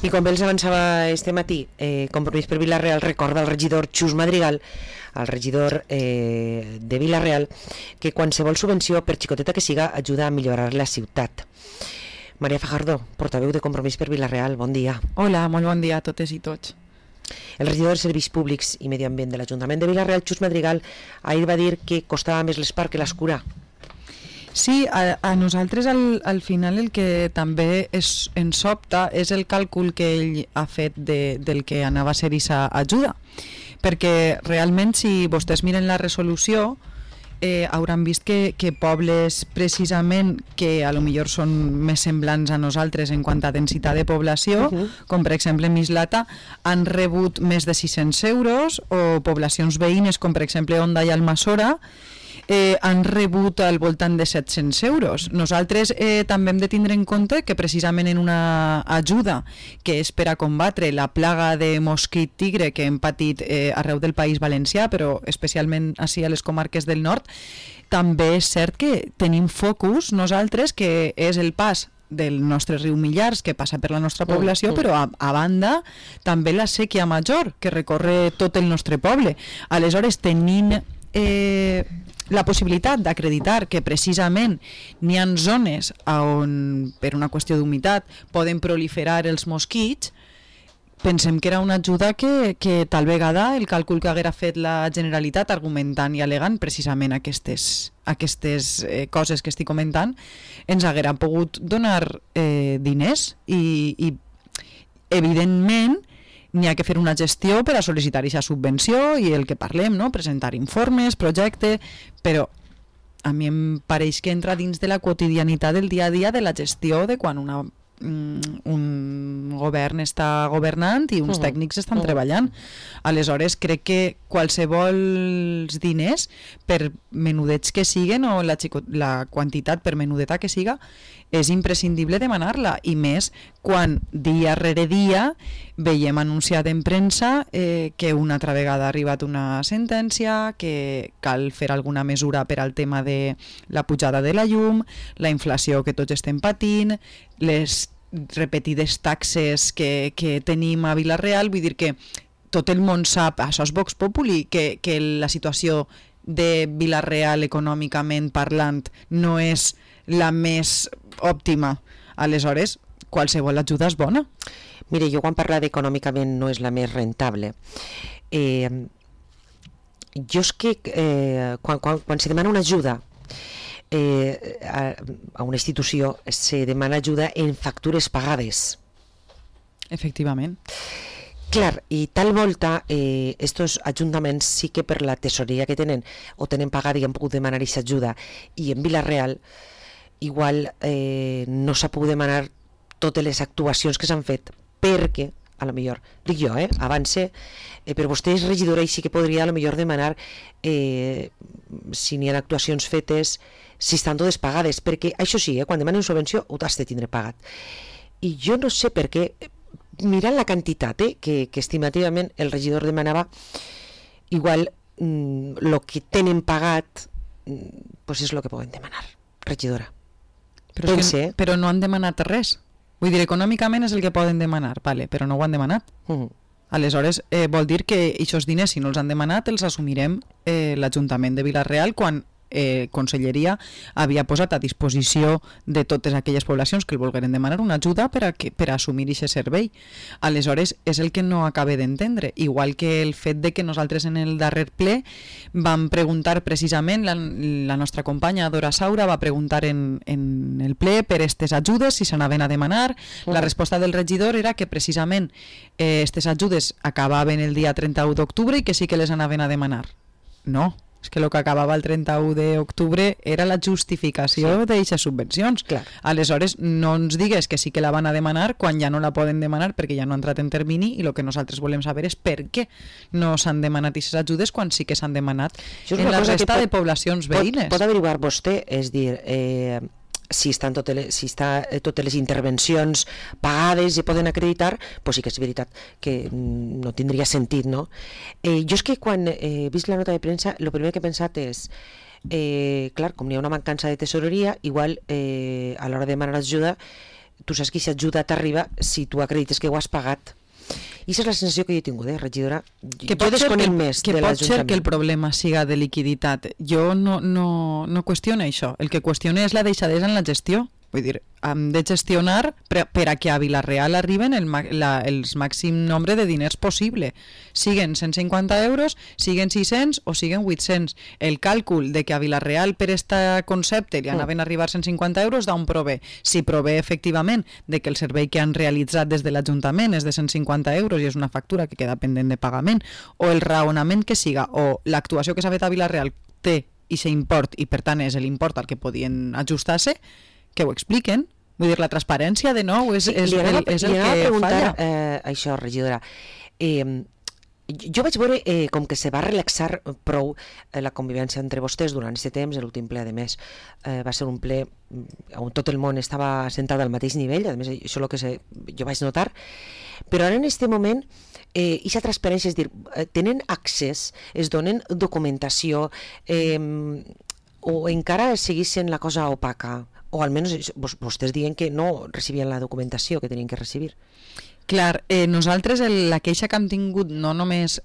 I com bé els avançava este matí, Compromís per Vila-real recorda al regidor Xus Madrigal, el regidor de Vila-real, que qualsevol subvenció, per xicoteta que siga, ajuda a millorar la ciutat. Maria Fajardo, portaveu de Compromís per Vila-real, bon dia. Hola, molt bon dia a totes i tots. El regidor de Serveis Públics i Medi Ambient de l'Ajuntament de Vila-real, Xus Madrigal, ahir va dir que costava més l'espart que l'escura. Sí, a nosaltres al final el que també ens sobta és el càlcul que ell ha fet del que anava a ser aquesta ajuda, perquè realment si vostès miren la resolució hauran vist que pobles precisament que a lo millor són més semblants a nosaltres en quant a densitat de població, com per exemple Mislata, han rebut més de 600 euros, o poblacions veïnes com per exemple Onda i Almassora han rebut al voltant de 700 euros. Nosaltres també hem de tindre en compte que precisament en una ajuda que és per a combatre la plaga de mosquit tigre que hem patit arreu del País Valencià, però especialment així a les comarques del nord, també és cert que tenim focus nosaltres, que és el pas del nostre riu Millars, que passa per la nostra població, però a banda també la sèquia major, que recorre tot el nostre poble. Aleshores, tenint la possibilitat d'acreditar que precisament n'hi ha zones on, per una qüestió d'humitat, poden proliferar els mosquits, pensem que era una ajuda que tal vegada el càlcul que haguera fet la Generalitat argumentant i alegant precisament aquestes coses que estic comentant ens haguera pogut donar diners i evidentment n'hi ha que fer una gestió per a sol·licitar aquesta subvenció i el que parlem, no? Presentar informes, projecte, però a mi em pareix que entra dins de la quotidianitat del dia a dia de la gestió de quan un govern està governant i uns tècnics estan treballant. Aleshores crec que qualsevol diners, per menudets que siguen o la quantitat per menudeta que siga, és imprescindible demanar-la, i més quan dia rere dia veiem anunciat en premsa que una altra vegada ha arribat una sentència, que cal fer alguna mesura per al tema de la pujada de la llum, la inflació que tots estem patint, les repetides taxes que tenim a Vila-real. Vull dir que tot el món sap, això és Vox Populi, que la situació de Vila-real econòmicament parlant no és la més òptima. Aleshores, qualsevol ajuda és bona. Mire, jo quan parla d'econòmicament no és la més rentable, jo és que quan se demana una ajuda a una institució se demana ajuda en factures pagades. Efectivament. Clar, i tal volta estos ajuntaments sí que per la tesoreria que tenen o tenen pagada i han pogut demanar aquesta ajuda, i en Vila-real igual no s'ha pogut demanar totes les actuacions que s'han fet, perquè a lo millor, dic jo, avance, per vostès regidora, i sí que podria a lo millor demanar si n'hi ha actuacions fetes, si estan totes pagades, perquè això sí, quan demanen subvenció ho has de tindre pagat. I jo no sé per què, mirant la quantitat que estimativament el regidor demanava, igual el que tenen pagat pues és el que poden demanar, regidora. Però no han demanat res. Vull dir, econòmicament és el que poden demanar, vale, però no ho han demanat. Aleshores, vol dir que aquests diners, si no els han demanat, els assumirem l'Ajuntament de Vila-real quan Conselleria havia posat a disposició de totes aquelles poblacions que el volgueren demanar una ajuda per a assumir aquest servei. Aleshores, és el que no acabe d'entendre, igual que el fet de que nosaltres en el darrer ple vam preguntar precisament, la nostra companya Dora Saura va preguntar en el ple per aquestes ajudes, si s'anaven a demanar. La resposta del regidor era que precisament aquestes ajudes acabaven el dia 31 d'octubre i que sí que les anaven a demanar. No, és que el que acabava el 31 d'octubre era la justificació d'aquestes subvencions. Clar. Aleshores, no ens digues que sí que la van a demanar quan ja no la poden demanar perquè ja no ha entrat en termini, i el que nosaltres volem saber és per què no s'han demanat aquestes ajudes quan sí que s'han demanat en la resta de poblacions veïnes. Pot averiguar vostè, és dir, si estan totes les intervencions pagades i poden acreditar, doncs sí que és veritat que no tindria sentit, no? Jo és que quan he vist la nota de premsa, el primer que he pensat és clar, com hi ha una mancança de tesoreria, igual a l'hora de demanar ajuda tu saps que aquesta ajuda t'arriba si tu acredites que ho has pagat. I aquesta és la sensació que jo he tingut, regidora. Que jo desconec més de l'Ajuntament. Pot ser que el problema siga de liquiditat. Jo no qüestiono això. El que qüestiono és la deixadesa en la gestió. Vull dir, hem de gestionar per a que a Vila-real arriben els màxim nombre de diners possible. Siguen 150 euros, siguen 600 o siguen 800. El càlcul de que a Vila-real per aquest concepte li anaven a arribar 150 euros d'on prové. Si prové efectivament de que el servei que han realitzat des de l'Ajuntament és de 150 euros i és una factura que queda pendent de pagament, o el raonament que siga, o l'actuació que s'ha fet a Vila-real té i s'import i per tant és l'import al que podien ajustar-se, que ho expliquen. Vull dir, la transparència, de nou, és el que falla. Això, regidora. Jo vaig veure com que se va relaxar prou la convivència entre vostès durant aquest temps. L'últim ple, a més, va ser un ple on tot el món estava sentat al mateix nivell. A més, això és el que jo vaig notar. Però ara, en aquest moment, aquesta transparència, és dir, tenen accés, es donen documentació, o encara seguís sent la cosa opaca, o almenys vostès diuen que no recibien la documentació que tenien que recibir. Clar, nosaltres la queixa que hem tingut no només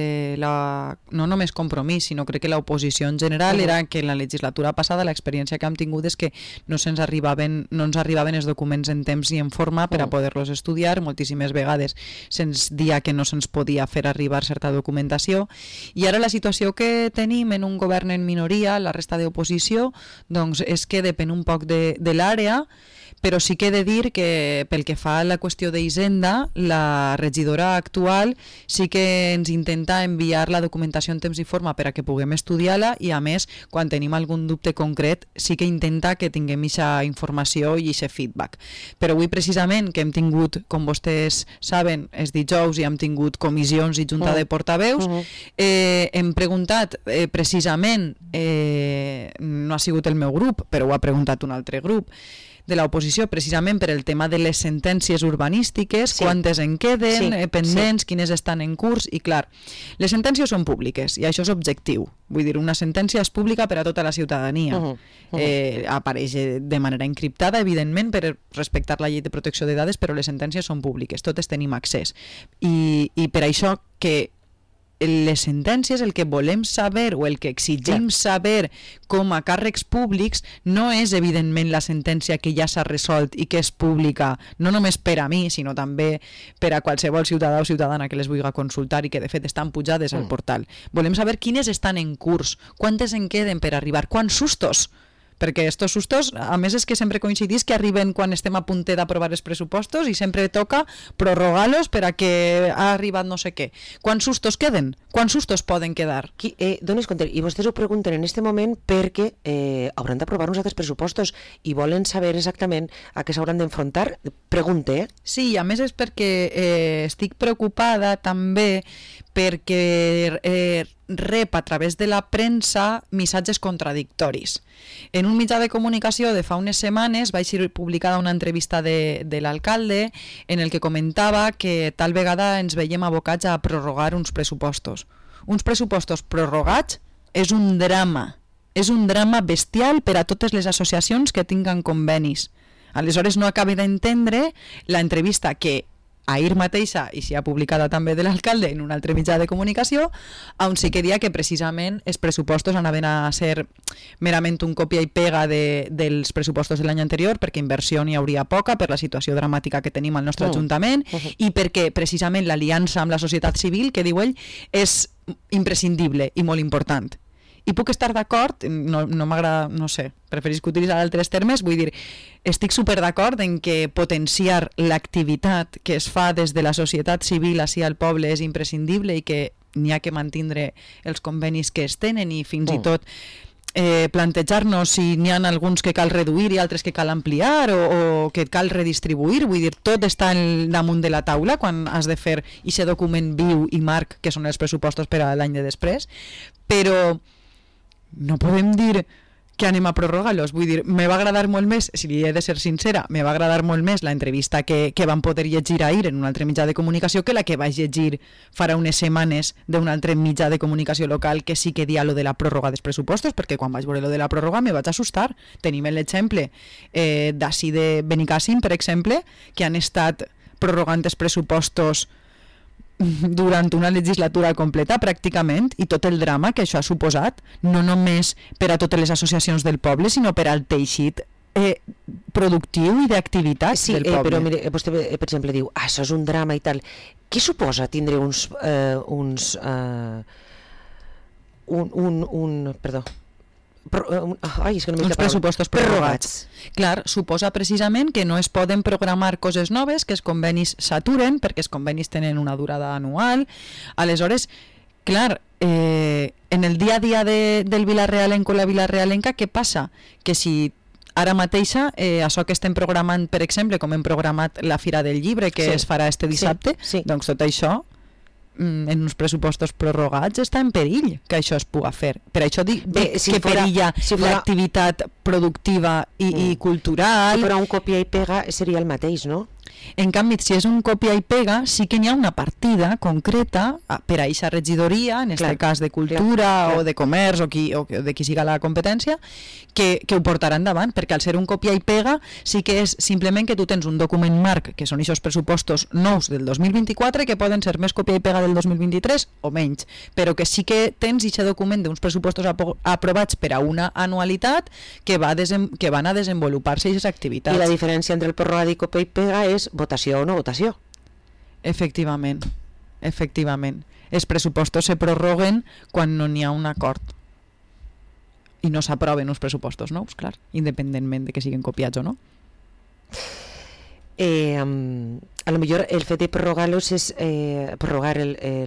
Compromís, sinó crec que l'oposició en general era que en la legislatura passada l'experiència que hem tingut és que no ens arribaven els documents en temps i en forma per a poder-los estudiar. Moltíssimes vegades se'ns dia que no se'ns podia fer arribar certa documentació, i ara la situació que tenim en un govern en minoria, la resta d'oposició, doncs és que depèn un poc de l'àrea. Però sí que he de dir que pel que fa a la qüestió d'Hisenda, la regidora actual sí que ens intenta enviar la documentació en temps i forma per a que puguem estudiar-la, i a més, quan tenim algun dubte concret, sí que intenta que tinguem aquesta informació i aquest feedback. Però avui precisament, que hem tingut, com vostès saben, els dijous i hem tingut comissions i junta de portaveus, hem preguntat precisament, no ha sigut el meu grup, però ho ha preguntat un altre grup, de l'oposició, precisament per el tema de les sentències urbanístiques, quantes en queden, pendents, quines estan en curs, i clar, les sentències són públiques i això és objectiu. Vull dir, una sentència és pública per a tota la ciutadania. Apareix de manera encriptada, evidentment, per respectar la llei de protecció de dades, però les sentències són públiques, totes tenim accés. I per això que les sentències, el que volem saber o el que exigim saber com a càrrecs públics no és evidentment la sentència que ja s'ha resolt i que és pública, no només per a mi, sinó també per a qualsevol ciutadà o ciutadana que les vulgui consultar i que de fet estan pujades al portal. Volem saber quines estan en curs, quantes en queden per arribar, quants sustos, perquè estos sustos, a més és que sempre coincidís que arriben quan estem a punt d'aprovar els pressupostos i sempre toca prorrogar-los per a que ha arribat no sé què. Quants sustos queden? Quants sustos poden quedar? Dones compte, i vostès ho pregunten en aquest moment perquè hauran d'aprovar uns altres pressupostos i volen saber exactament a què s'hauran d'enfrontar. Pregunte, Sí, a més és perquè estic preocupada també perquè rep a través de la premsa missatges contradictoris. En un mitjà de comunicació de fa unes setmanes va ser publicada una entrevista de l'alcalde en el que comentava que tal vegada ens veiem abocats a prorrogar uns pressupostos. Uns pressupostos prorrogats és un drama bestial per a totes les associacions que tinguen convenis. Aleshores no acabe d'entendre la entrevista que ahir mateixa, i s'hi ha publicada també de l'alcalde en un altre mitjà de comunicació, on sí que dia que precisament els pressupostos anaven a ser merament un còpia i pega dels pressupostos de l'any anterior, perquè inversió n'hi hauria poca per la situació dramàtica que tenim al nostre Ajuntament i perquè precisament l'aliança amb la societat civil, que diu ell, és imprescindible i molt important. I puc estar d'acord, no m'agrada, no sé, preferisc utilitzar altres termes, vull dir, estic super d'acord en que potenciar l'activitat que es fa des de la societat civil així al poble és imprescindible i que n'hi ha que mantindre els convenis que es tenen i fins i tot plantejar-nos si n'hi ha alguns que cal reduir i altres que cal ampliar o que cal redistribuir, vull dir, tot està damunt de la taula quan has de fer aquest document viu i marc que són els pressupostos per a l'any de després, però no podem dir que anem a prorrogar-los. Vull dir, me va agradar molt més, si li he de ser sincera, me va agradar molt més la entrevista que van poder llegir ahir en un altre mitjà de comunicació que la que vaig llegir farà unes setmanes d'un altre mitjà de comunicació local que sí que dia lo de la pròrroga dels pressupostos, perquè quan vaig veure lo de la pròrroga me vaig assustar. Tenim l'exemple d'ací de Benicàssim, per exemple, que han estat prorrogant els pressupostos durant una legislatura completa pràcticament, i tot el drama que això ha suposat, no només per a totes les associacions del poble, sinó per al teixit productiu i d'activitats del poble. Però mire, vostè, per exemple, diu això és un drama i tal. Què suposa tindre uns pressupostos prorrogats? Clar, suposa precisament que no es poden programar coses noves, que els convenis s'aturen, perquè els convenis tenen una durada anual. Aleshores, clar, en el dia a dia del Vila-realenc o la Vila-realenca, què passa? Que si ara mateixa, això que estem programant, per exemple, com hem programat la Fira del Llibre, que es farà este dissabte, doncs tot això en uns pressupostos prorrogats està en perill que això es pugui fer. Per això dic que perilla l'activitat productiva i cultural. Si fos un copia i pega seria el mateix, no? En canvi, si és un copia i pega, sí que n'hi ha una partida concreta per a aquesta regidoria, en aquest cas de cultura o de comerç o de qui siga la competència, que ho portarà endavant, perquè al ser un copia i pega sí que és simplement que tu tens un document marc, que són aquests pressupostos nous del 2024, que poden ser més copia i pega del 2023 o menys, però que sí que tens aquest document d'uns pressupostos aprovats per a una anualitat que van a desenvolupar-se aquestes activitats. I la diferència entre el prorrogat i copia i pega és votació o no votació. Efectivament. Els pressupostos se prorroguen quan no n'hi ha un acord i no s'aproven uns pressupostos nous, clar, independentment de que siguin copiats o no. A lo millor el fet de prorrogar-los és prorrogar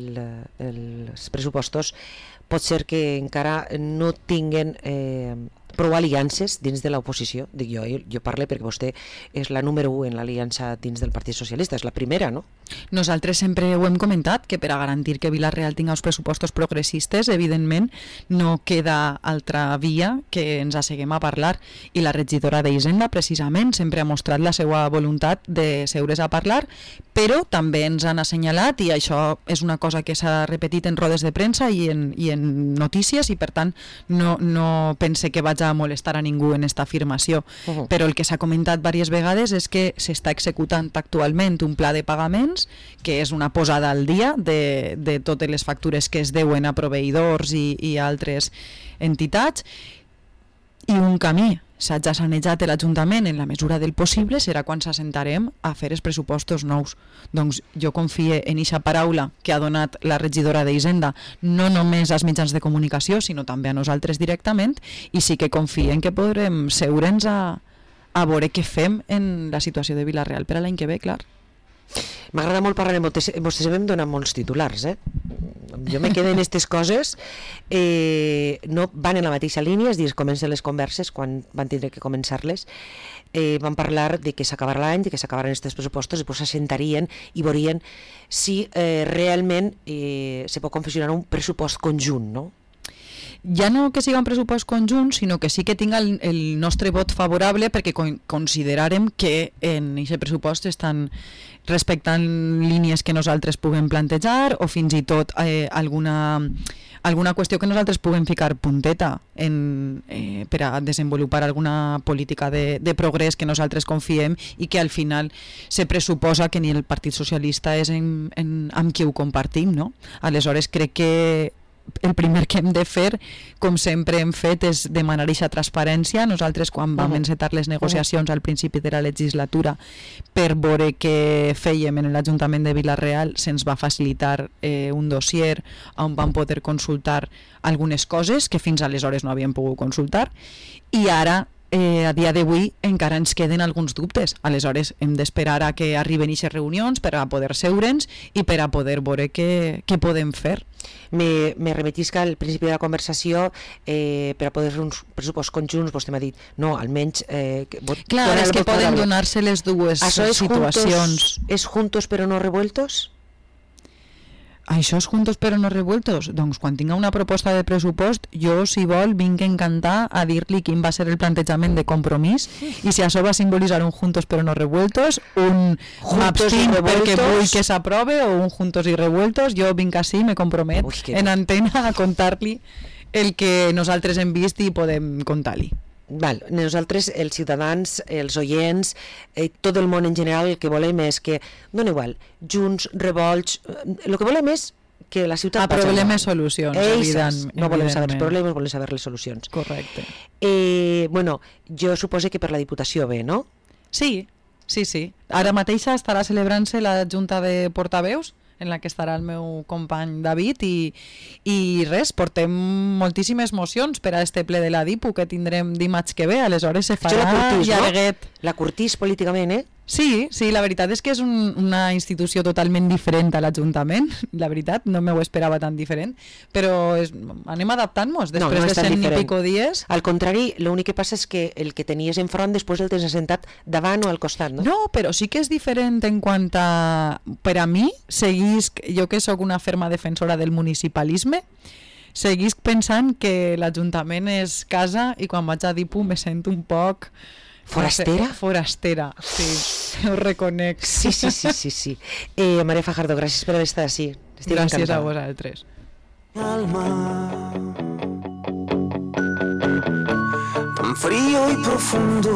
els pressupostos pot ser que encara no tinguen prou aliances dins de l'oposició. Dic jo parlo perquè vostè és la número 1 en l'aliança dins del Partit Socialista, és la primera, no? Nosaltres sempre ho hem comentat, que per a garantir que Vila-real tingui els pressupostos progressistes, evidentment no queda altra via que ens asseguem a parlar, i la regidora d'Hisenda precisament sempre ha mostrat la seva voluntat de seure's a parlar, però també ens han assenyalat, i això és una cosa que s'ha repetit en rodes de premsa i en notícies, i per tant no pense que vaig a molestar a ningú en esta afirmació, però el que s'ha comentat diverses vegades és que s'està executant actualment un pla de pagaments que és una posada al dia de totes les factures que es deuen a proveïdors i altres entitats, i un camí s'ha ja sanejat l'Ajuntament en la mesura del possible serà quan s'assentarem a fer els pressupostos nous. Doncs jo confie en eixa paraula que ha donat la regidora d'Hisenda, no només als mitjans de comunicació, sinó també a nosaltres directament, i sí que confie en que podrem seure'ns a veure què fem en la situació de Vila-real per a l'any que ve, clar. M'agrada molt parlar amb vostès, m'hem donat molts titulars, jo me quedo en aquestes coses, no van en la mateixa línia, és dir, comencen les converses quan van tindre que començar-les, van parlar de que s'acabarà l'any, de que s'acabaran aquests pressupostos, i després s'assentarien i veurien si realment se pot confeccionar un pressupost conjunt, no? Ja no que siga un pressupost conjunt, sinó que sí que tinga el nostre vot favorable, perquè considerarem que en aquest pressupost estan respectant línies que nosaltres puguem plantejar, o fins i tot alguna qüestió que nosaltres puguem ficar punteta per a desenvolupar alguna política de progrés que nosaltres confiem i que al final se pressuposa que ni el Partit Socialista és amb qui ho compartim, no? Aleshores crec que el primer que hem de fer, com sempre hem fet, és demanar aquesta transparència. Nosaltres, quan vam encetar les negociacions al principi de la legislatura per veure què fèiem en l'Ajuntament de Vila-real, se'ns va facilitar un dossier on vam poder consultar algunes coses que fins aleshores no havíem pogut consultar, i ara a dia d'avui encara ens queden alguns dubtes. Aleshores hem d'esperar a que arriben aquestes reunions per a poder seure'ns i per a poder veure què podem fer. Me remetisca al principi de la conversació, per a poder fer uns pressupostos conjunts, vostè m'ha dit, no, almenys... Clar, és que poden donar-se les dues situacions. ¿És juntos però no revueltos? això és juntos però no revueltos. Doncs quan tinga una proposta de pressupost, jo, si vol, vinc encantar a dir-li quin va ser el plantejament de Compromís i si això va simbolitzar un juntos però no revueltos, un m'abstinc perquè vull que s'aprove o un juntos i revueltos, jo vinc així, me compromet en antena a contar-li el que nosaltres hem vist i podem contar-li. Val, nosaltres, els ciutadans, els oients, tot el món en general, el que volem és que, dona igual, Junts, revolts, el que volem és que la ciutat... problemes, solucions, evidentment. No volem saber els problemes, volem saber les solucions. Correcte. Bueno, jo suposo que per la Diputació bé, no? Sí. Ara mateixa estarà celebrant-se la Junta de Portaveus, en la que estarà el meu company David i res, portem moltíssimes mocions per a este ple de la Dipu que tindrem dimarts que ve, aleshores se farà llarguet. La curtís políticament, Sí, la veritat és que és una institució totalment diferent a l'Ajuntament, la veritat, no m'ho esperava tan diferent, però anem adaptant-nos després de 100 i pico dies. Al contrari, l'únic que passa és que el que tenies enfront després el tens assentat davant o al costat, no? No, però sí que és diferent en quant a... Per a mi, jo que sóc una ferma defensora del municipalisme, seguisc pensant que l'Ajuntament és casa i quan vaig a Dipu me sento un poc... Forastera? Forastera, sí, ho reconec. Sí. Maria Fajardo, gràcies per haver estat així. Gràcies a vosaltres. Alma, tan frío y profundo.